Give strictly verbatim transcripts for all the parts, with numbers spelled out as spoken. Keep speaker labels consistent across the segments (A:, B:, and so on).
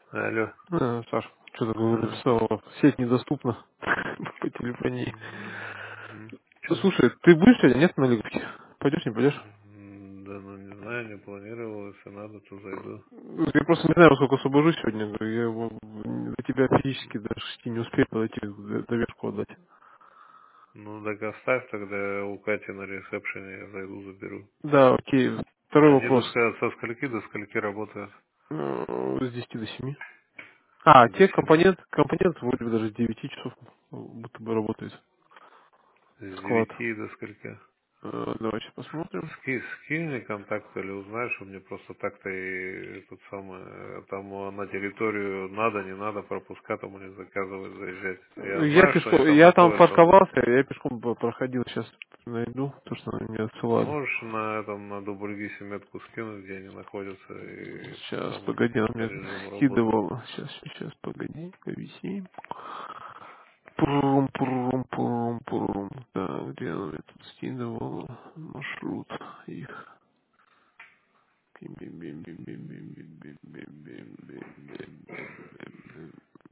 A: Алло.
B: А, Саш, что такое
A: А,
B: написал? Сеть недоступна по телефонии.
A: м,
B: Ну,
A: чё?
B: слушай, ты будешь сегодня? Нет на Лиговке? Пойдешь, не пойдешь?
A: М, Да ну не знаю, не планировал, если надо, то зайду.
B: Я просто не знаю, во сколько освобожусь сегодня. Говорю, я его- до тебя физически до шести не успею подойти, д- доверху отдать.
A: Ну так оставь тогда у Кати на ресепшене, я зайду, заберу.
B: Да, окей. Второй
A: Они до,
B: вопрос.
A: ска- со скольки до скольки работают?
B: Ну, С десяти до семи. А,
A: До
B: те
A: семи.
B: компонент, компонент вроде бы даже с девяти часов будто бы работает.
A: С
B: Склад.
A: девяти до скольки?
B: Э, Давай сейчас посмотрим.
A: Ски, скинь мне контакт или узнаешь, что мне просто так-то и тут самое, э, там э, на территорию надо, не надо, пропуска там не заказывать, заезжать. Я
B: Я
A: знаю, что они
B: пешком,
A: там
B: я там
A: находятся.
B: парковался, я пешком по- проходил, сейчас найду то, что они мне отсылали.
A: Можешь на этом, на Дубльгисе метку скинуть, где они находятся, и это
B: Сейчас,
A: самое,
B: погоди, он
A: по
B: мне
A: режиму работы.
B: скидывал. Сейчас, сейчас, погоди, повиси. Пурум, пурум, пурум, пурум. Так, где он мне тут скидывал? Маршрут их. Бим-бим-бим-бим-бим-бим-бим-бим-бим-бим-бим-бим.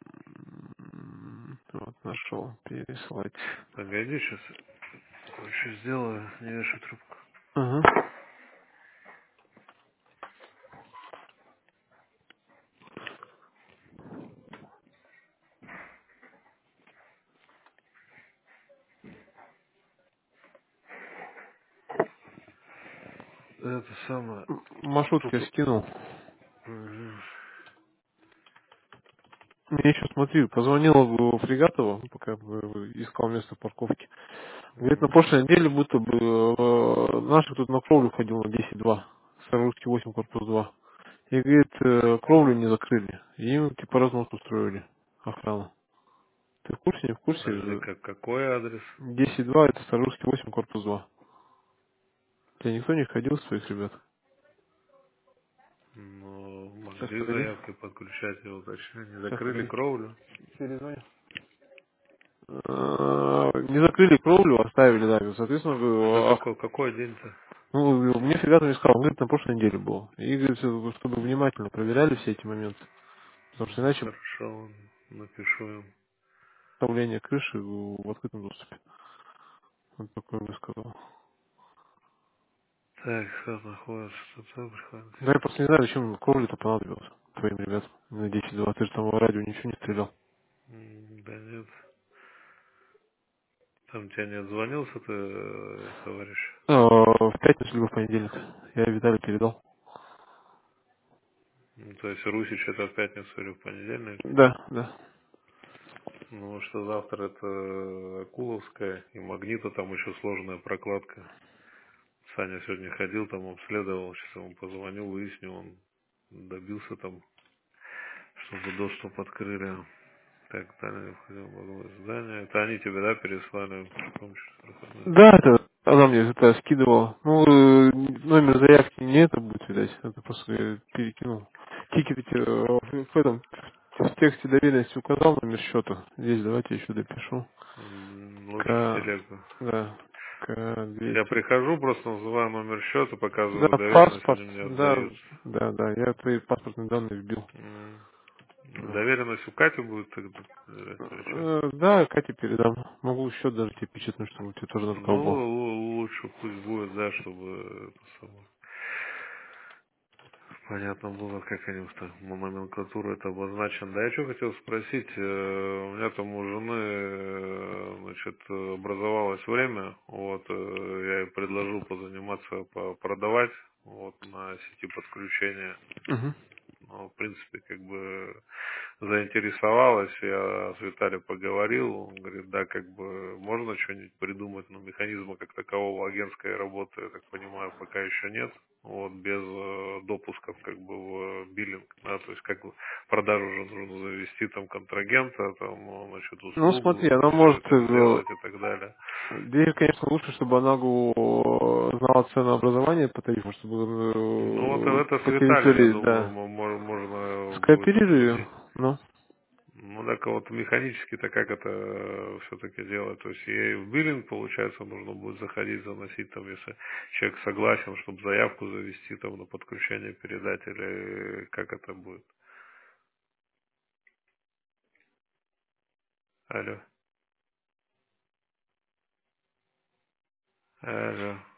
B: Вот, нашел. Переслать.
A: Погоди, сейчас еще сделаю, не вешай трубку.
B: Ага.
A: Это самое,
B: М, Маршрутки
A: тут...
B: я скинул.
A: Мгм.
B: Я еще смотри, позвонил в Фрегатову, пока э, искал место парковки. Говорит, на
A: Мгм.
B: прошлой неделе будто бы э, наших тут на кровлю ходил на десять два. Старорусский восемь, корпус два. И, говорит, э, кровлю не закрыли. И им типа разнос устроили. Охрана. Ты в курсе, не в
A: Подожди,
B: курсе?
A: как, какой адрес?
B: десять два это Старорусский восемь, корпус два. Тебя никто не ходил, своих ребят?
A: Ну,
B: Сейчас,
A: могли
B: погоди.
A: заявкой подключать его, точнее, не
B: Сейчас,
A: закрыли
B: погоди.
A: кровлю.
B: Перезвоню. Э, Не закрыли кровлю, оставили, да. Соответственно,
A: Это
B: говорю, ох-
A: какой, какой день-то?
B: ну, мне ребята не сказал, он говорит, на прошлой неделе был. И говорит, чтобы внимательно проверяли все эти моменты. Потому что
A: Ну,
B: иначе
A: хорошо, напишу им.
B: давление крыши в открытом доступе. Вот такое бы сказал.
A: Так, все находится, тут приходит.
B: Да я просто не знаю, зачем кровля-то понадобилась твоим ребятам на десять два. Ты же там в радио ничего не стрелял.
A: М, Да нет. Там тебя не отзвонился ты, э, товарищ?
B: А, в пятницу либо в понедельник. Я Виталий передал.
A: Ну, то есть Русич это в пятницу или в понедельник?
B: Да, да.
A: Ну, что завтра это Акуловская и Магнита, там еще сложная прокладка. Саня сегодня ходил, там обследовал, сейчас ему позвонил, выяснил, он добился там, чтобы доступ открыли. Так, далее необходимо было здание. Это они тебе, да, переслали пешком через проходной
B: Да,
A: двор?
B: это она мне это скидывала. Ну, э, номер заявки не это будет, видать. Это просто я перекинул. Тикет эти, э, в этом в тексте доверенности указал номер счета. Здесь давайте еще допишу.
A: М, Лучше в
B: К,
A: телегу.
B: да, К
A: Я
B: двести.
A: прихожу, просто называю номер счета,
B: Да,
A: показываю доверенность,
B: паспорт,
A: они мне
B: да,
A: отдают.
B: да, да, я твои паспортные данные вбил.
A: М,
B: Вот.
A: Доверенность у Кати будет тогда, или что?
B: Э, Да, Кате передам. Могу счет даже тебе печатать, чтобы у тебя тоже на руках
A: Ну,
B: был.
A: лу- лучше пусть будет, да, чтобы это самое. Понятно было, как они устав- м- номенклатуру это обозначено. Да, я что хотел спросить, э, у меня там у жены, э, значит, образовалось время, вот, э, я ей предложил позаниматься, по- продавать, вот, на сети подключения.
B: Угу.
A: Ну, в принципе, как бы заинтересовалась, я с Виталием поговорил, он говорит, да, как бы можно что-нибудь придумать, но механизма как такового агентской работы, я так понимаю, пока еще нет, вот, без э, допусков как бы в биллинг, да, то есть как бы продажу уже нужно завести там контрагента, там, ну, значит,
B: Ну, смотри,
A: услугу,
B: она
A: все
B: может...
A: это
B: э,
A: сделать и так далее.
B: Здесь, конечно, лучше, чтобы она гу- знала ценообразование по тарифу, чтобы
A: Ну, вот
B: э,
A: это с
B: по
A: Виталием, я
B: территории,
A: думаю,
B: да.
A: мо- мо- можно будет
B: Скооперируй ее,
A: обсудить.
B: ну.
A: Ну так а вот механически-то как это все-таки делать? То есть ей в биллинг, получается, нужно будет заходить, заносить там, если человек согласен, чтобы заявку завести там на подключение передать, или как это будет? Алло. Алло.